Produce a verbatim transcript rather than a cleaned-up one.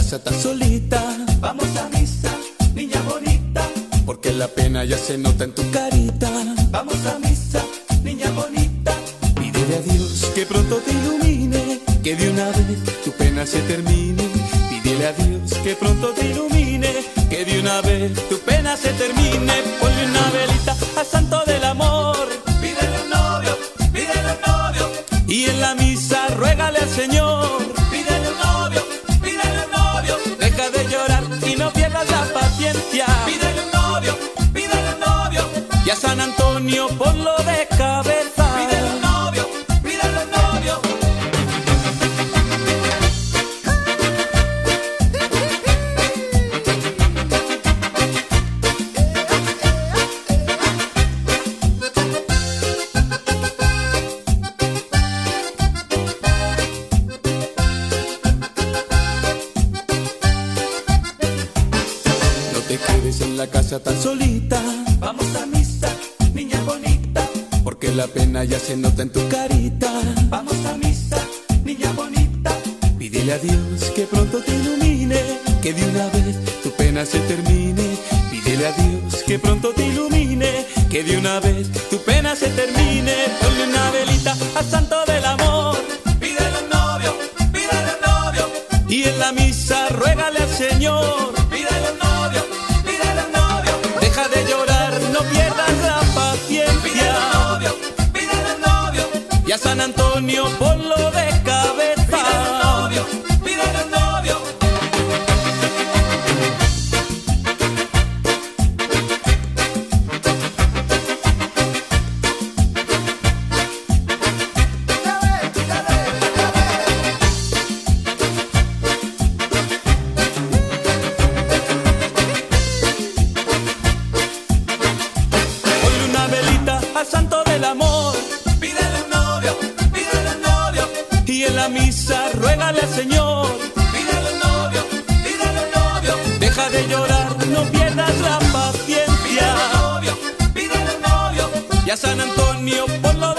casa estás solita. Vamos a misa, niña bonita, porque la pena ya se nota en tu carita. vamos a misa, niña bonita, Pídele a Dios que pronto te ilumine, que de una vez tu pena se termine. Pídele a Dios que pronto te ilumine, que de una vez tu pena se termine. Ponle una velita al santo del amor, pídele un novio, pídele un novio, y en la misa ruégale al Señor. pídele un novio, pídele un novio, Deja de llorar y no pierdas la paciencia, pídele un novio, pídele un novio, y a San Antonio ponlo de cabeza. pídele un novio, pídele un novio. No te quedes en la casa tan solita, Vamos a misa, niña bonita, porque la pena ya se nota en tu carita. vamos a misa, niña bonita, Pídele a Dios que pronto te ilumine, que de una vez tu pena se termine. Pídele a Dios que pronto te ilumine, que de una vez tu pena se termine. Ponle una velita al santo del amor, pídele un novio, pídele un novio, y en la misa ruégale al Señor. pídele un novio, pídele un novio, Deja de llorar, no pierdas la pídele un paciencia, novio, pídele un novio, y a San Antonio ponlo de cabeza. pídele un novio, pídele un novio. Ponle una velita al santo del amor, Pídele un novio, pídele un novio, y en la misa ruégale al Señor. pídele un novio, pídele un novio, Deja de llorar, no pierdas la pídele paciencia, un novio, pídele un novio, y a San Antonio ponlo